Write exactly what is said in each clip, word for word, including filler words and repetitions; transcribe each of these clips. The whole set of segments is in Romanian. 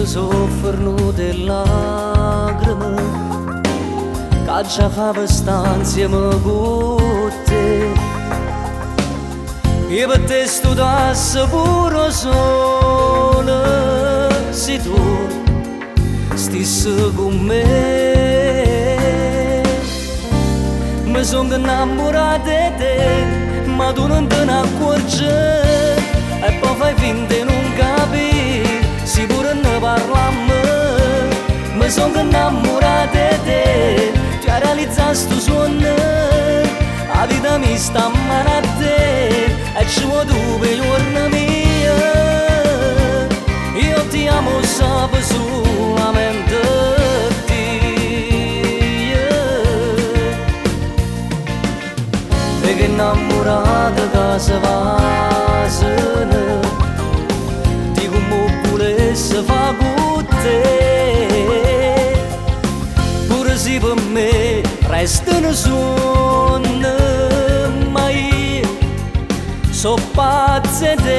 sofferno delle lacrime che già fa stare insieme con te. E per te studiassi pure solo se tu stessi con me. Mi sono innamorato di te, ma tu non te ne accorgi, e poi fai finta di non capire, se pure ne parliamo. Mi sono innamorato di te, ti hai realizzato sto sogno, la vita mi sta a mano a te, e ci vuoi tu per gli giorni miei. Io ti amo sempre solamente te. E che innamorata che si fasano, di come volesse fa con te. Pure se per me restano sogni, ma io so pazza di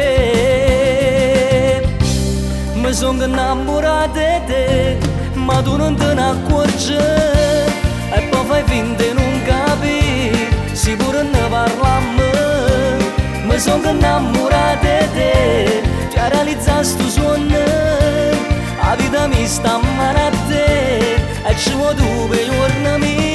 te. Mi sono innamorato di te, ma tu non te ne accorgi, e poi fai finta di non capire, se pure ne parliamo. Mi sono innamorato di te, ti hai realizzato sto sogno, la vita mi sta a mano a te, e ci vuoi tu per gli giorni miei.